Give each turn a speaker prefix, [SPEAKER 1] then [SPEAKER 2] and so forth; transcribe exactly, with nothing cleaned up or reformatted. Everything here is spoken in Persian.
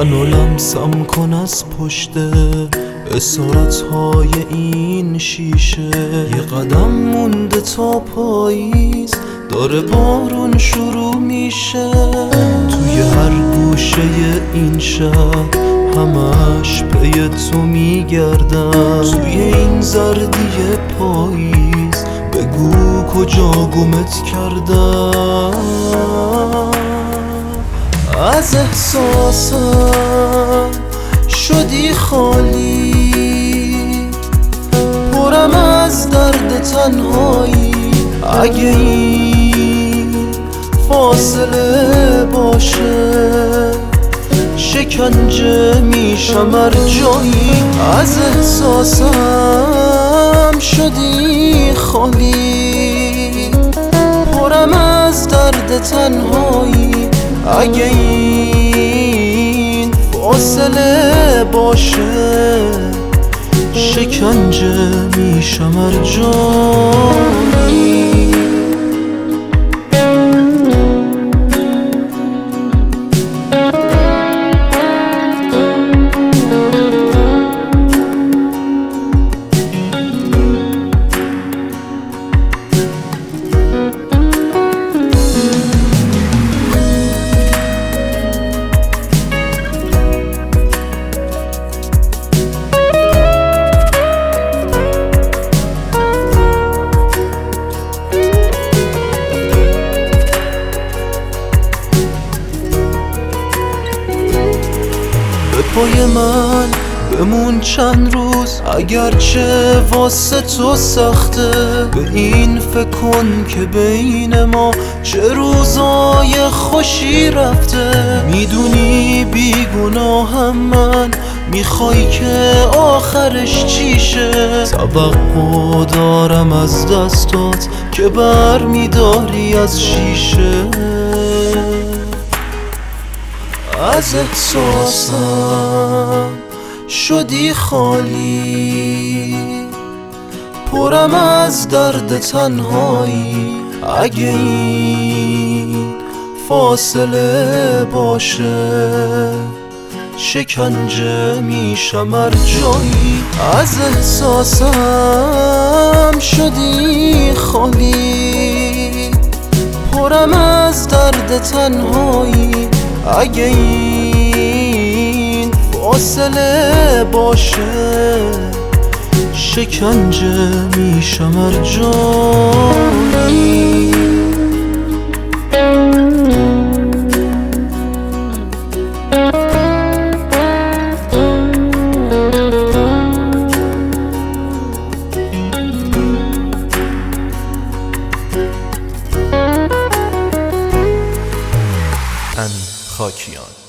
[SPEAKER 1] منو لمسم کن از پشت اسارت های این شیشه. یه قدم مونده تا پاییز، داره بارون شروع میشه. توی هر گوشه این شهر همش پی تو میگردم. توی این زردی پاییز بگو کجا گمت کردم. از احساسم شدی خالی، پرم از درد تنهایی. اگه این فاصله باشه شکنجه میشم هر جایی. از احساسم شدی خالی، پرم از درد تنهایی. اگه این فاصله باشه شکنجه میشم هر جایی. پای من بمون چند روز، اگرچه واسه تو سخته. به این فکر کن که بین ما چه روزای خوشی رفته. میدونی بیگناهم من، میخوای که آخرش چیشه. توقع دارم از دستات که بر میداری از شیشه. از احساسم شدی خالی، پرم از درد تنهایی. اگه این فاصله باشه شکنجه میشم هر جایی. از احساسم شدی خالی، پرم از درد تنهایی. اگه این فاصله باشه شکنجه میشم هر جایی.
[SPEAKER 2] امین خاکیان.